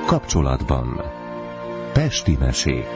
Kapcsolatban. Pesti mesék.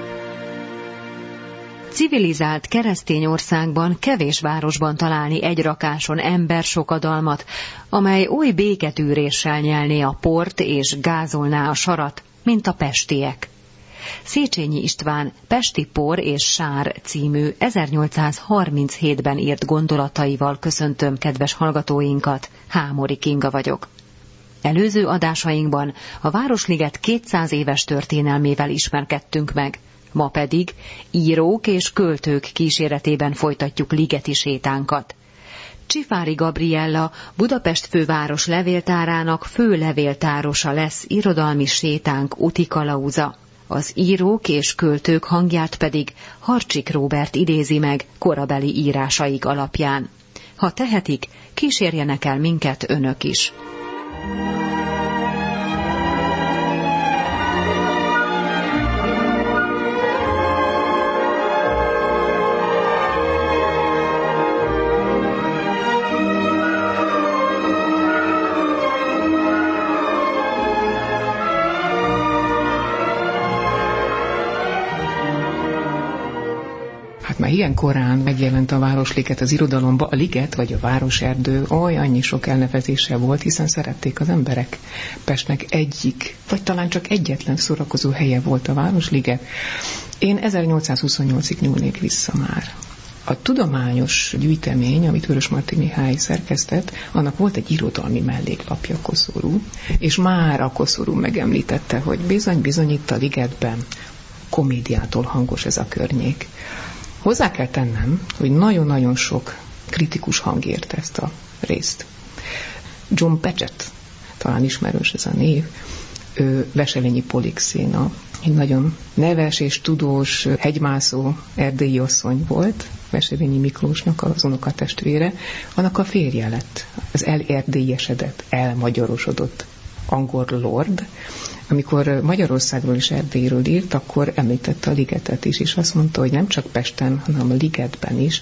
Civilizált keresztény országban kevés városban találni egy rakáson embersokadalmat, amely oly béketűréssel nyelné a port és gázolná a sarat, mint a pestiek. Széchenyi István Pesti por és sár című 1837-ben írt gondolataival köszöntöm kedves hallgatóinkat, Hámori Kinga vagyok. Előző adásainkban a Városliget 200 éves történelmével ismerkedtünk meg, ma pedig írók és költők kíséretében folytatjuk ligeti sétánkat. Csifári Gabriella, Budapest főváros levéltárának fő levéltárosa lesz irodalmi sétánk úti kalauza. Az írók és költők hangját pedig Harcsik Róbert idézi meg korabeli írásaik alapján. Ha tehetik, kísérjenek el minket önök is. Már ilyen korán megjelent a Városliget az irodalomba, a liget vagy a városerdő annyi sok elnevezése volt, hiszen szerették az emberek. Pestnek egyik, vagy talán csak egyetlen szórakozó helye volt a Városliget. Én 1828-ig nyúlnék vissza már. A tudományos gyűjtemény, amit Vörösmarty Mihály szerkesztett, annak volt egy irodalmi melléklapja, koszorú, és már a koszorú megemlítette, hogy bizony itt a ligetben komédiától hangos ez a környék. Hozzá kell tennem, hogy nagyon-nagyon sok kritikus hang érte ezt a részt. John Paget, talán ismerős ez a név, ő Veselényi Polixéna, egy nagyon neves és tudós hegymászó erdélyi asszony volt, Veselényi Miklósnak az unokatestvére, annak a férje lett, az elerdélyesedett, elmagyarosodott angol lord. Amikor Magyarországról és Erdélyről írt, akkor említette a ligetet is, és azt mondta, hogy nem csak Pesten, hanem a ligetben is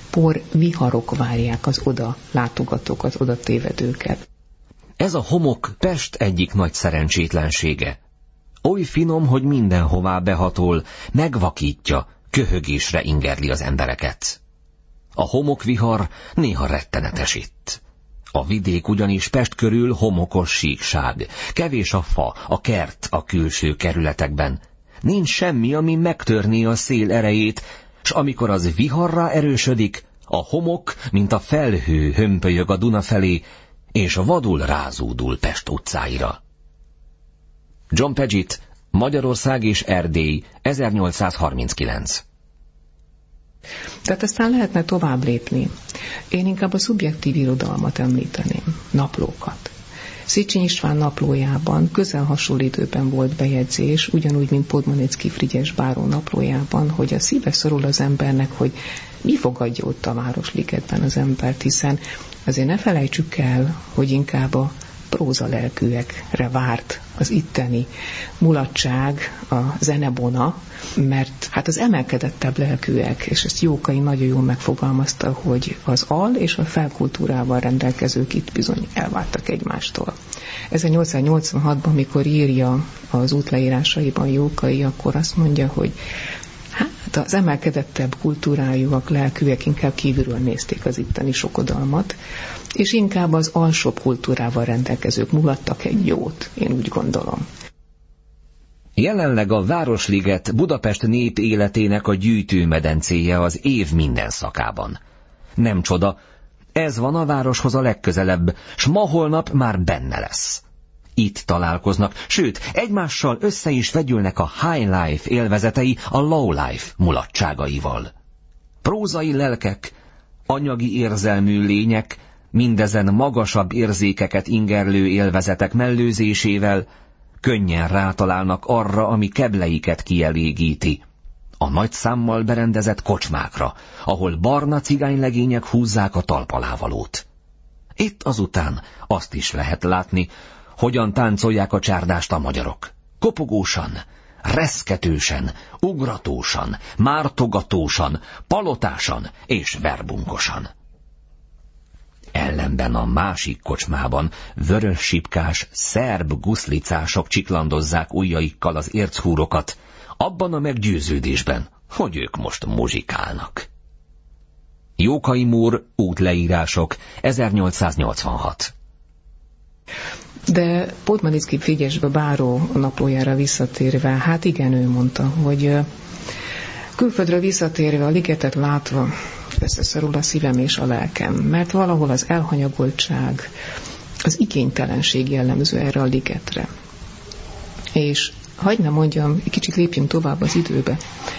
viharok várják az oda látogatók, az oda tévedőket. Ez a homok Pest egyik nagy szerencsétlensége. Oly finom, hogy mindenhová behatol, megvakítja, köhögésre ingerli az embereket. A homokvihar néha rettenetes itt. A vidék ugyanis Pest körül homokos síkság. Kevés a fa, a kert a külső kerületekben. Nincs semmi, ami megtörné a szél erejét, s amikor az viharrá erősödik, a homok, mint a felhő hömpölyög a Duna felé, és vadul rázúdul Pest utcáira. John Paget, Magyarország és Erdély, 1839. Tehát aztán lehetne tovább lépni. Én inkább a szubjektív irodalmat említeném, naplókat. Széchenyi István naplójában közel hasonló időben volt bejegyzés, ugyanúgy, mint Podmanicki Frigyes báró naplójában, hogy a szíve szorul az embernek, hogy mi fogadja ott a Városligetben az embert, hiszen azért ne felejtsük el, hogy inkább a próza lelkűekre várt az itteni mulatság, a zenebona, mert hát az emelkedettebb lelkűek, és ezt Jókai nagyon jól megfogalmazta, hogy az al- és a felkultúrával rendelkezők itt bizony elváltak egymástól. 1886-ban, mikor írja az útleírásaiban Jókai, akkor azt mondja, hogy hát az emelkedettebb kultúrájúak, lelkűek inkább kívülről nézték az itteni sokodalmat, és inkább az alsóbb kultúrával rendelkezők mulattak egy jót, én úgy gondolom. Jelenleg a Városliget Budapest nép életének a gyűjtőmedencéje az év minden szakában. Nem csoda, ez van a városhoz a legközelebb, s ma-holnap már benne lesz. Itt találkoznak, sőt, egymással össze is vegyülnek a high life élvezetei a low life mulatságaival. Prózai lelkek, anyagi érzelmű lények, mindezen magasabb érzékeket ingerlő élvezetek mellőzésével könnyen rátalálnak arra, ami kebleiket kielégíti. A nagy számmal berendezett kocsmákra, ahol barna cigánylegények húzzák a talpalávalót. Itt azután azt is lehet látni, hogyan táncolják a csárdást a magyarok. Kopogósan, reszketősen, ugratósan, mártogatósan, palotásan és verbunkosan. szemben a másik kocsmában vörös sipkás szerb guszlicások csiklandozzák ujjaikkal az érchúrokat, abban a meggyőződésben, hogy ők most muzsikálnak. Jókai Mór, útleírások, 1886. De Podmaniczky Frigyesbe báró naplójára visszatérve, hát igen, ő mondta, hogy külföldről visszatérve, a ligetet látva összeszorul a szívem és a lelkem, mert valahol az elhanyagoltság, az igénytelenség jellemző erre a ligetre. És hadd ne mondjam, egy kicsit lépjünk tovább az időbe.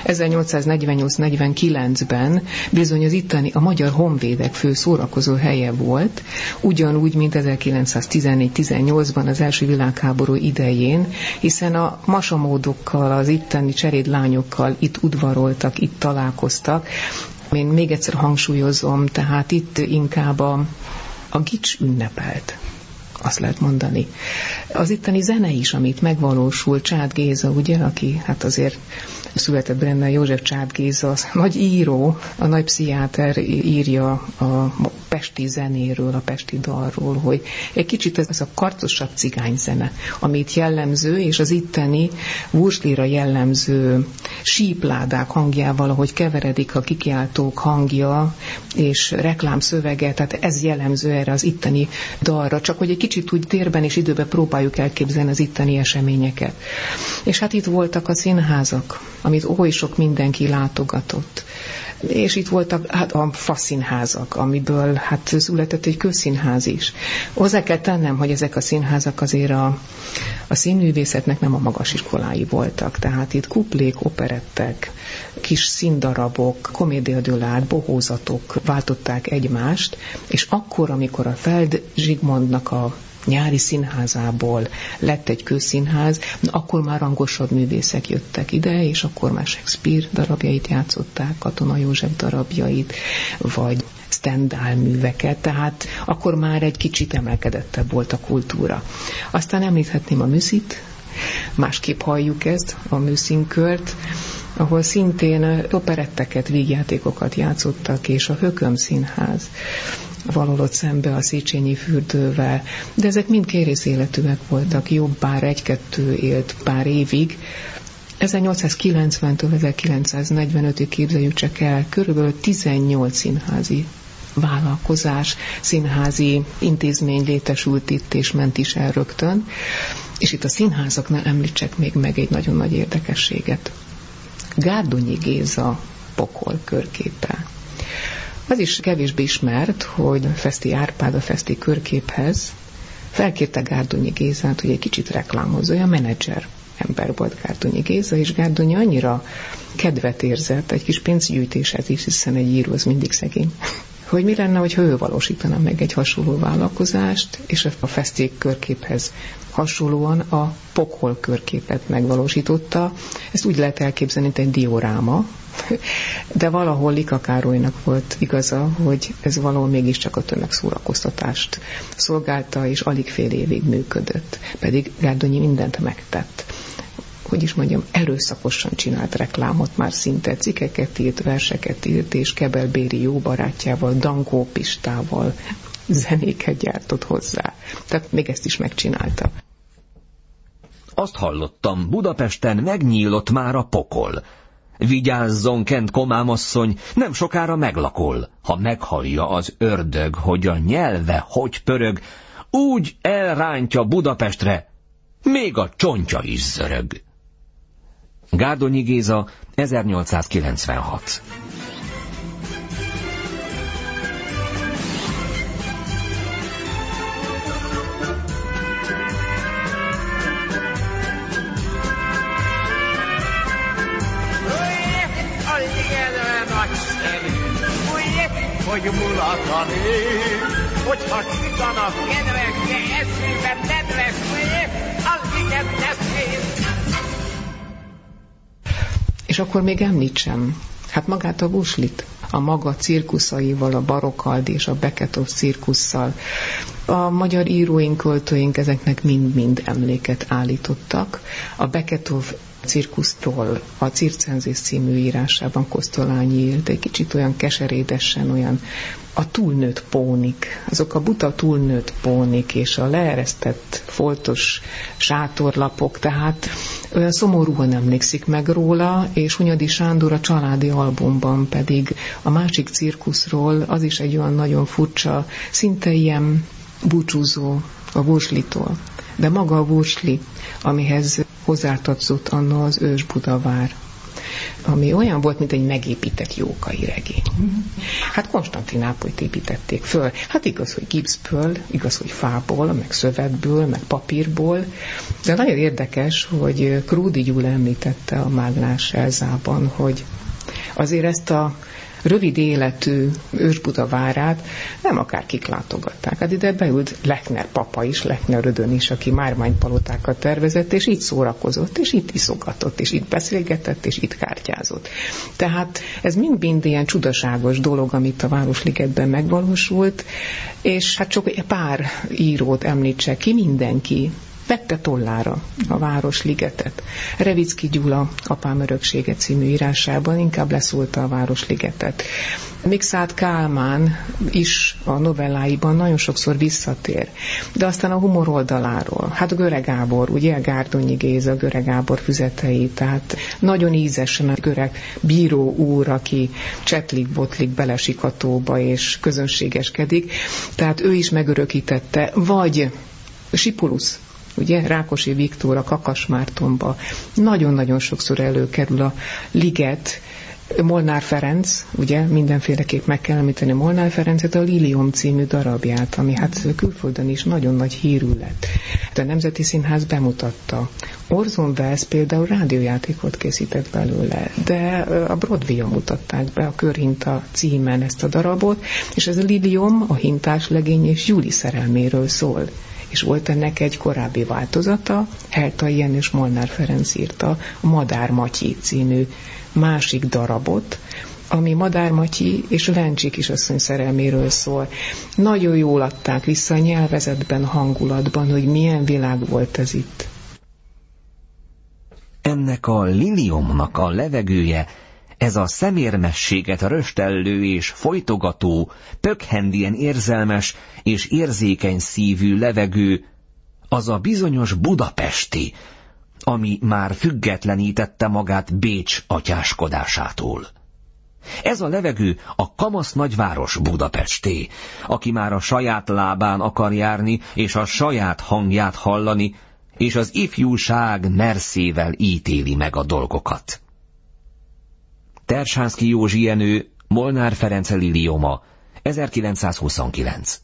1848-49-ben bizony az itteni a magyar honvédek fő szórakozó helye volt, ugyanúgy, mint 1914-18-ban az első világháború idején, hiszen a masamódokkal, az itteni cserédlányokkal itt udvaroltak, itt találkoztak. Én még egyszer hangsúlyozom, tehát itt inkább a gics ünnepelt. Azt lehet mondani. Az itteni zene is, amit megvalósul, Csád Géza, ugye, aki hát azért született Brennel József Csád Géza, az nagy író, a nagy pszichiáter írja a pesti zenéről, a pesti dalról, hogy egy kicsit ez a karcosabb cigányzene, amit jellemző, és az itteni Wurslira jellemző sípládák hangjával, ahogy keveredik a kikiáltók hangja, és reklámszövege, tehát ez jellemző erre az itteni dalra, csak hogy egy kicsit úgy térben és időben próbáljuk elképzelni az itteni eseményeket. És hát itt voltak a színházak, amit oly sok mindenki látogatott. És itt voltak hát a faszínházak, amiből hát született egy közszínház is. Hozzá kell tennem, hogy ezek a színházak azért a színművészetnek nem a magas iskolái voltak. Tehát itt kuplék, operettek, kis színdarabok, comédia dell'arte, bohózatok váltották egymást, és akkor, amikor a Feld Zsigmondnak a nyári színházából lett egy közszínház, akkor már rangosabb művészek jöttek ide, és akkor már Shakespeare darabjait játszották, Katona József darabjait, vagy Stendhal műveket, tehát akkor már egy kicsit emelkedettebb volt a kultúra. Aztán említhetném a műszit, másképp halljuk ezt, a műszínkört, ahol szintén operetteket, vígjátékokat játszottak, és a Hököm Színház valahol ott szembe a Széchenyi fürdővel, de ezek mind kérész életűek voltak, jobb bár egy-kettő élt pár évig. 1890-től 1945-ig képzeljük csak el, körülbelül 18 színházi vállalkozás, színházi intézmény létesült itt, és ment is el rögtön. És itt a színházaknál említsek még meg egy nagyon nagy érdekességet. Gárdonyi Géza pokol körképe. Az is kevésbé ismert, hogy Feszti Árpád a Feszti körképhez felkérte Gárdonyi Gézát, hogy egy kicsit reklámozza, olyan menedzser ember volt Gárdonyi Géza, és Gárdonyi annyira kedvet érzett egy kis pénzgyűjtéshez is, hiszen egy író az mindig szegény, hogy mi lenne, hogyha ő valósítana meg egy hasonló vállalkozást, és a Feszti körképhez hasonlóan a pokol körképet megvalósította. Ezt úgy lehet elképzelni, mint egy dioráma, de valahol Lika Károlynak volt igaza, hogy ez valahol mégiscsak a tömegszórakoztatást szolgálta, és alig fél évig működött. Pedig Gárdonyi mindent megtett. Hogy is mondjam, erőszakosan csinált reklámot, már szinte cikkeket írt, verseket írt, és Kebel-Béri jó barátjával, Dankó Pistával zenéket gyártott hozzá. Tehát még ezt is megcsinálta. Azt hallottam, Budapesten megnyílott már a pokol. Vigyázzon, Kent komámasszony, nem sokára meglakol. Ha meghallja az ördög, hogy a nyelve hogy pörög, úgy elrántja Budapestre, még a csontja is zörög. Gárdonyi Géza, 1896. Hogy mulatani, hogyha sütanak kedvesre, eszébe nedves, alviket teszét. És akkor még említsem, hát magát a Wurslit, a maga cirkuszaival, a Barokaldi és a Beketov cirkusszal. A magyar íróink, költőink ezeknek mind-mind emléket állítottak. A Beketov cirkusztól a Circenses című írásában Kosztolányi írt, egy kicsit olyan keserédesen, olyan a túlnőtt pónik, azok a buta túlnőtt pónik és a leeresztett foltos sátorlapok, tehát olyan szomorúan emlékszik meg róla, és Hunyadi Sándor a családi albumban pedig a másik cirkuszról, az is egy olyan nagyon furcsa, szinte ilyen búcsúzó a Vurslytól. De maga a Vursly, amihez hozzátartozott anna az ős Budavár, ami olyan volt, mint egy megépített jókai regény. Hát Konstantinápolyt építették föl. Hát igaz, hogy gipszből, igaz, hogy fából, meg szövetből, meg papírból, de nagyon érdekes, hogy Krúdy Gyula említette a Mágnás Elzában, hogy azért ezt a rövid életű Ős-Budavárát nem akárkik látogatták. Hát ide beült Lechner papa is, Lechner Rödön is, aki márványpalotákat tervezett, és itt szórakozott, és itt iszogatott, és itt beszélgetett, és itt kártyázott. Tehát ez mind-mind ilyen csudaságos dolog, amit a Városligetben megvalósult, és hát csak pár írót említsek ki, mindenki vette tollára a Városligetet. Revicki Gyula Apám öröksége című írásában inkább leszólta a Városligetet. Mikszáth Kálmán is a novelláiban nagyon sokszor visszatér. De aztán a humor oldaláról, hát Göre Gábor, ugye Gárdonyi Géza, Göre Gábor füzetei, tehát nagyon ízesen a Göre bíró úr, aki csetlik-botlik belesikatóba és közönségeskedik, tehát ő is megörökítette, vagy Sipulusz, ugye, Rákosi Viktor a Kakasmártonba nagyon-nagyon sokszor előkerül a liget, Molnár Ferenc, ugye, mindenféleképp meg kell említeni Molnár Ferencet, a Lilium című darabját, ami hát külföldön is nagyon nagy hírű lett. A Nemzeti Színház bemutatta. Orson Welles például rádiójátékot készített belőle, de a Broadway-on mutatták be a Körhinta címen ezt a darabot, és ez a Lilium, a hintás legény és Júli szerelméről szól. És volt ennek egy korábbi változata, Heltai Jenő és Molnár Ferenc írta a Madár Matyi című másik darabot, ami Madár Matyi és Lencsi kisasszony szerelméről szól. Nagyon jól adták vissza a nyelvezetben, hangulatban, hogy milyen világ volt ez itt. Ennek a Liliumnak a levegője, ez a szemérmességet röstellő és folytogató, pökhendien érzelmes és érzékeny szívű levegő, az a bizonyos budapesti, ami már függetlenítette magát Bécs atyáskodásától. Ez a levegő a kamasz nagyváros Budapesté, aki már a saját lábán akar járni, és a saját hangját hallani, és az ifjúság merszével ítéli meg a dolgokat. Tersánszky Józsi Jenő, Molnár Ferenc Liliuma, 1929.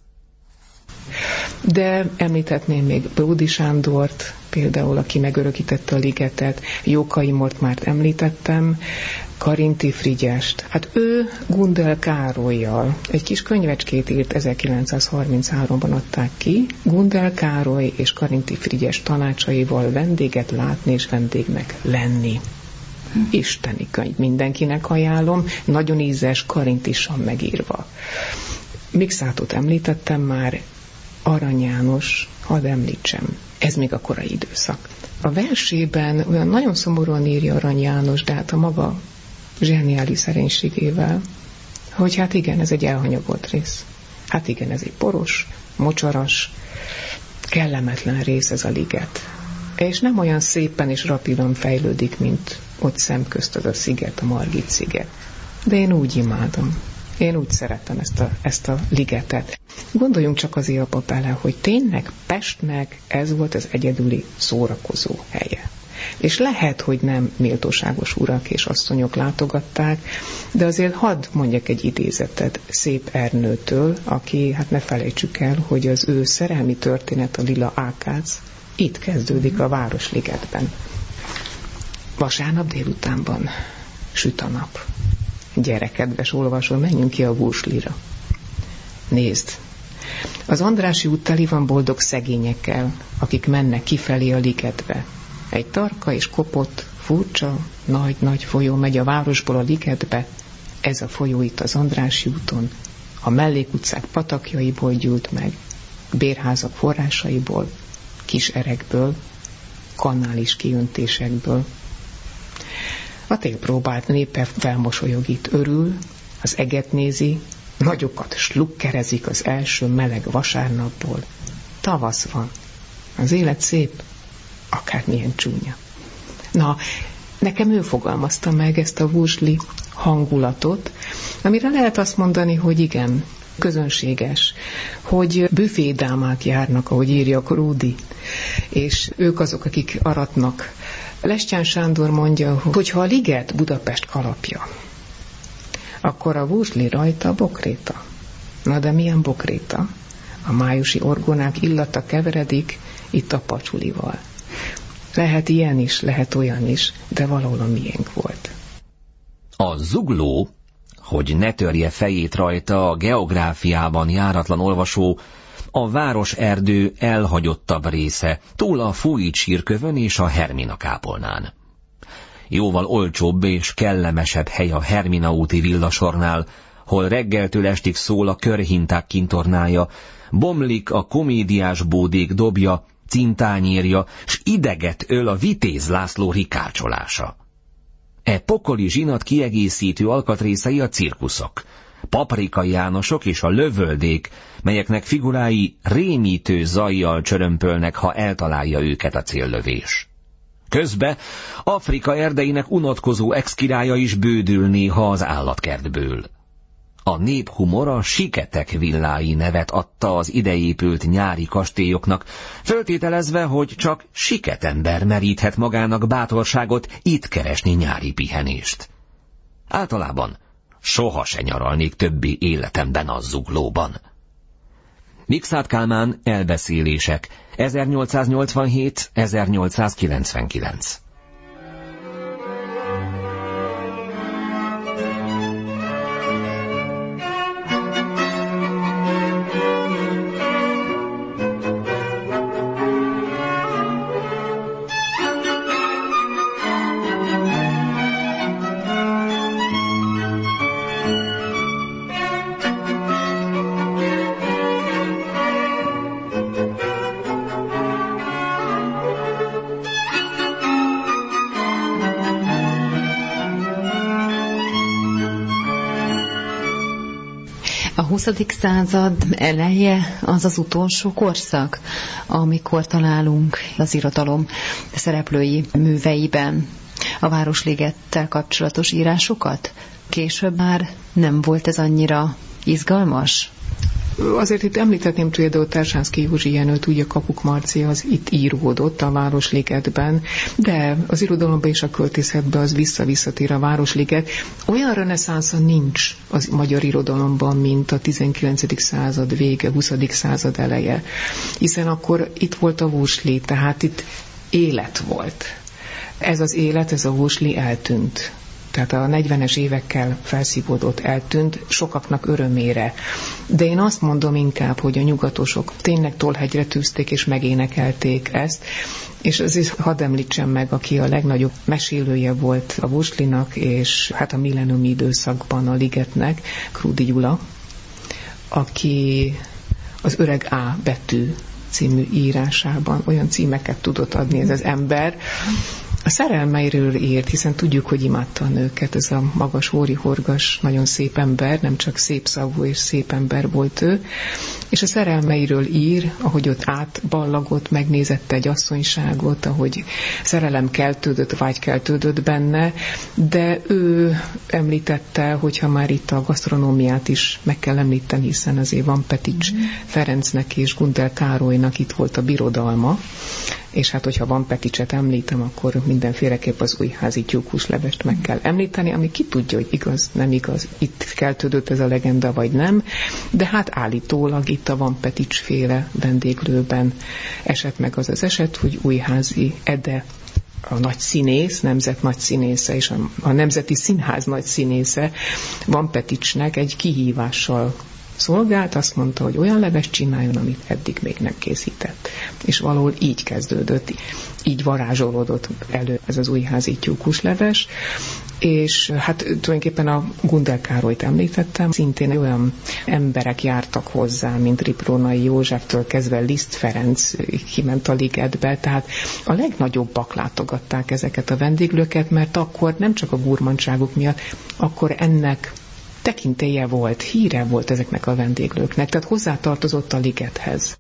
De említhetném még Bródy Sándort, például, aki megörökítette a ligetet, Jókai Mortmárt említettem, Karinthy Frigyest. Hát ő Gundel Károllyal egy kis könyvecskét írt, 1933-ban adták ki, Gundel Károly és Karinthy Frigyes tanácsaival vendéget látni és vendégnek lenni. Isteni könyv, mindenkinek ajánlom, nagyon ízes, karinthisan megírva. Mikszáthot említettem már, Arany János, hadd említsem, ez még a korai időszak. A versében olyan nagyon szomorúan írja Arany János, de hát a maga zseniális szerénységével, hogy hát igen, ez egy elhanyagolt rész. Hát igen, ez egy poros, mocsaras, kellemetlen rész ez a liget. És nem olyan szépen és rapidon fejlődik, mint ott szemközt az a sziget, a Margit sziget. De én úgy imádom. Én úgy szeretem ezt a ligetet. Gondoljunk csak azért abba bele, hogy tényleg Pestnek ez volt az egyedüli szórakozó helye. És lehet, hogy nem méltóságos urak és asszonyok látogatták, de azért hadd mondjak egy idézetet Szép Ernőtől, aki, hát ne felejtsük el, hogy az ő szerelmi történet, a Lila Ákác, itt kezdődik a Városligetben. Vasárnap délutánban süt a nap. Gyere, kedves olvasó, menjünk ki a Vurslyra. Nézd, az Andrássy út teli van boldog szegényekkel, akik mennek kifelé a ligetbe. Egy tarka és kopott, furcsa, nagy-nagy folyó megy a városból a ligetbe. Ez a folyó itt az Andrássy úton, a mellékutcák patakjaiból gyűlt meg, bérházak forrásaiból, kis erekből, kanális kiöntésekből, A télpróbált népe felmosolyogít, örül, az eget nézi, nagyokat slukkerezik az első meleg vasárnapból. Tavasz van. Az élet szép, akármilyen csúnya. Na, nekem ő fogalmazta meg ezt a vuzsli hangulatot, amire lehet azt mondani, hogy igen, közönséges, hogy büfédámák járnak, ahogy írja Krúdy, és ők azok, akik aratnak. Lestján Sándor mondja, hogy ha a liget Budapest kalapja, akkor a vuzsli rajta bokréta. Na de milyen bokréta? A májusi orgonák illata keveredik itt a pacsulival. Lehet ilyen is, lehet olyan is, de valahol a miénk volt. A zugló, hogy ne törje fejét rajta a geográfiában járatlan olvasó, a városerdő elhagyottabb része, túl a Fújt sírkövön és a Hermina kápolnán. Jóval olcsóbb és kellemesebb hely a Hermina úti villasornál, hol reggeltől estig szól a körhinták kintornája, bomlik a komédiás bódék dobja, cintányérja, s ideget öl a Vitéz László rikácsolása. E pokoli zsinat kiegészítő alkatrészei a cirkuszok, Paprika Jánosok és a lövöldék, melyeknek figurái rémítő zajjal csörömpölnek, ha eltalálja őket a céllövés. Közben Afrika erdeinek unatkozó ex-királya is bődül néha az állatkertből. A néphumor a Siketek villái nevet adta az ideépült nyári kastélyoknak, föltételezve, hogy csak siketember meríthet magának bátorságot itt keresni nyári pihenést. Általában soha se nyaralnék többi életemben a zuglóban. Mikszáth Kálmán, Elbeszélések, 1887-1899. A 20. század eleje az az utolsó korszak, amikor találunk az irodalom szereplői műveiben a Városligettel kapcsolatos írásokat. Később már nem volt ez annyira izgalmas? Azért itt említhetném például Tersánszky Józsi Jenőt, ugye Kapuk Marci az itt íródott a Városligetben, de az irodalomban és a költészetben az visszatér a Városliget. Olyan reneszánsza nincs az magyar irodalomban, mint a 19. század vége, 20. század eleje. Hiszen akkor itt volt a vuzsli, tehát itt élet volt. Ez az élet, ez a vuzsli eltűnt. Tehát a 40-es évekkel felszívódott, eltűnt, sokaknak örömére. De én azt mondom inkább, hogy a nyugatosok tényleg tollhegyre tűzték és megénekelték ezt, és azért hadd említsem meg, aki a legnagyobb mesélője volt a vuzslinak, és hát a millenniumi időszakban a Ligetnek, Krúdy Gyula, aki az Öreg A betű című írásában olyan címeket tudott adni ez az ember. A szerelmeiről írt, hiszen tudjuk, hogy imádta a nőket, ez a magas, hóri-horgas, nagyon szép ember, nem csak szép szavú és szép ember volt ő, és a szerelmeiről ír, ahogy ott átballagott, megnézette egy asszonyságot, ahogy szerelem keltődött, vágy keltődött benne, de ő említette, hogyha már itt a gasztronómiát is meg kell említeni, hiszen azért van Petics Ferencnek és Gundel Károlynak itt volt a birodalma, és hát, hogyha van Peticset említem, akkor mindenféleképp az újházi tyúkhúslevest meg kell említeni, ami ki tudja, hogy igaz, nem igaz, itt keltődött ez a legenda, vagy nem, de hát állítólag itt a Van Petics féle vendéglőben esett meg az az eset, hogy Újházi Ede, a nagy színész, nemzet nagy színésze, és a Nemzeti Színház nagy színésze Van Peticsnek egy kihívással szolgált, azt mondta, hogy olyan levest csináljon, amit eddig még nem készített. És valahol így kezdődött, így varázsolódott elő ez az újházi tyúkusleves, és hát tulajdonképpen a Gundel Károlyt említettem, szintén olyan emberek jártak hozzá, mint Riprónai Józseftől kezdve Liszt Ferenc kiment a ligetbe, tehát a legnagyobbak látogatták ezeket a vendéglőket, mert akkor nem csak a gurmantságuk miatt, akkor ennek tekintélye volt, híre volt ezeknek a vendéglőknek, tehát hozzátartozott a ligethez.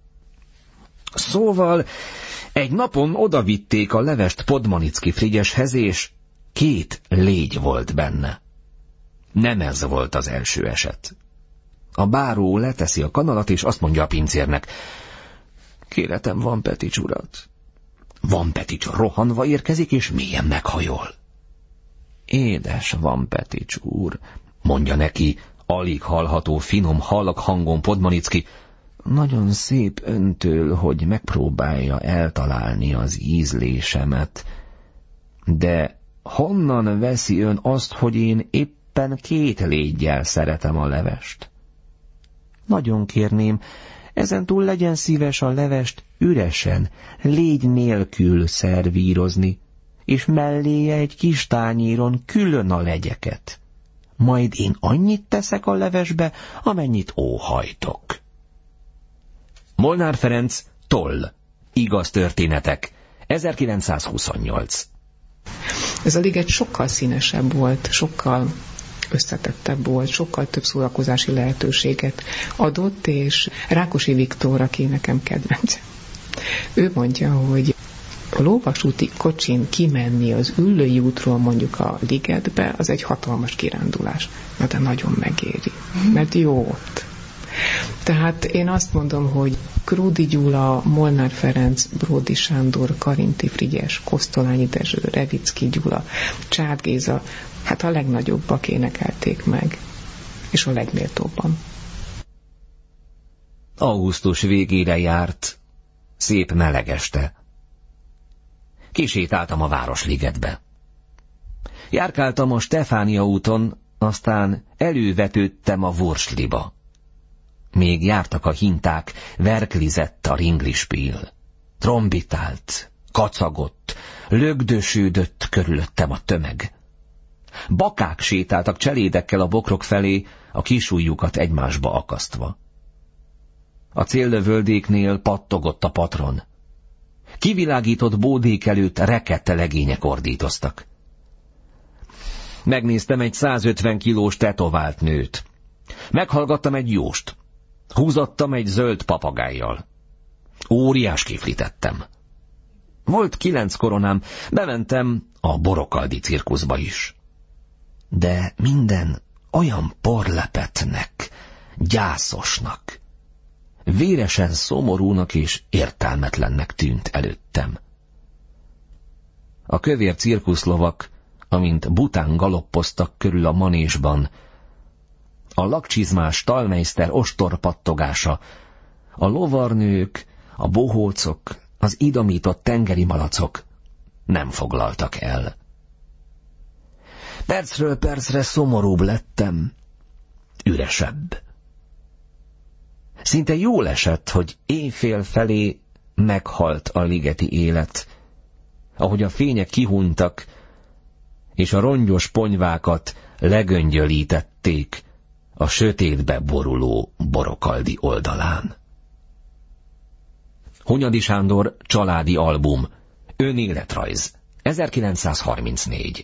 Szóval egy napon odavitték a levest Podmanicki Frigyeshez, és 2 légy volt benne. Nem ez volt az első eset. A báró leteszi a kanalat, és azt mondja a pincérnek: kérhetem Van Petics urat. Van Petics rohanva érkezik, és mélyen meghajol. Édes Van Petics úr, mondja neki alig hallható finom halak hangon Podmanicki, nagyon szép öntől, hogy megpróbálja eltalálni az ízlésemet, de honnan veszi ön azt, hogy én éppen 2 légyel szeretem a levest? Nagyon kérném, ezentúl legyen szíves a levest üresen, légy nélkül szervírozni, és melléje egy kis tányéron külön a legyeket. Majd én annyit teszek a levesbe, amennyit óhajtok. Molnár Ferenc, Toll. Igaz történetek. 1928. Ez a liget sokkal színesebb volt, sokkal összetettebb volt, sokkal több szórakozási lehetőséget adott, és Rákosi Viktor, aki nekem kedvenc, ő mondja, hogy a lóvasúti kocsin kimenni az Üllői útról mondjuk a ligetbe, az egy hatalmas kirándulás. Na, de nagyon megéri, mert jó ott. Tehát én azt mondom, hogy Krúdy Gyula, Molnár Ferenc, Bródy Sándor, Karinti Frigyes, Kosztolányi Dezső, Revicki Gyula, Csád Géza, hát a legnagyobbak énekelték meg, és a legméltóbban. Augusztus végére járt, szép meleg este. Kisétáltam a Városligetbe. Járkáltam a Stefánia úton, aztán elővetődtem a Wursliba. Még jártak a hinták, verklizett a ringlispiel. Trombitált, kacagott, lögdösődött körülöttem a tömeg. Bakák sétáltak cselédekkel a bokrok felé, a kisujjukat egymásba akasztva. A céllövöldéknél pattogott a patron. Kivilágított bódék előtt rekette legények ordítoztak. Megnéztem egy 150 kilós tetovált nőt. Meghallgattam egy jóst. Húzattam egy zöld papagájjal. Óriás kiflit ettem. Volt 9 koronám, bementem a Borokaldi cirkuszba is. De minden olyan porlepetnek, gyászosnak, véresen szomorúnak és értelmetlennek tűnt előttem. A kövér cirkuszlovak, amint bután galoppoztak körül a manésban, a lakcsizmás stallmeiszter ostorpattogása, a lovarnők, a bohócok, az idomított tengeri malacok nem foglaltak el. Percről percre szomorúbb lettem, üresebb. Szinte jól esett, hogy éjfél felé meghalt a ligeti élet, ahogy a fények kihuntak, és a rongyos ponyvákat legöngyölítették a sötétbe boruló Borokaldi oldalán. Hunyadi Sándor családi album, önéletrajz, 1934.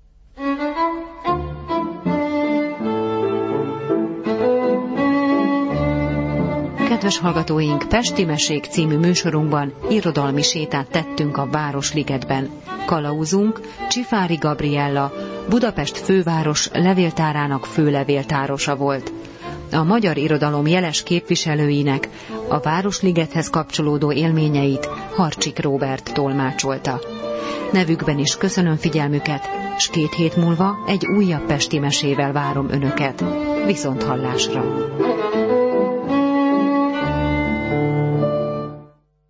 Kedves hallgatóink, Pesti Mesék című műsorunkban irodalmi sétát tettünk a Városligetben. Kalauzunk Csifári Gabriella, Budapest főváros levéltárának főlevéltárosa volt. A magyar irodalom jeles képviselőinek a Városligethez kapcsolódó élményeit Harcsik Róbert tolmácsolta. Nevükben is köszönöm figyelmüket, s 2 hét múlva egy újabb pesti mesével várom önöket. Viszonthallásra!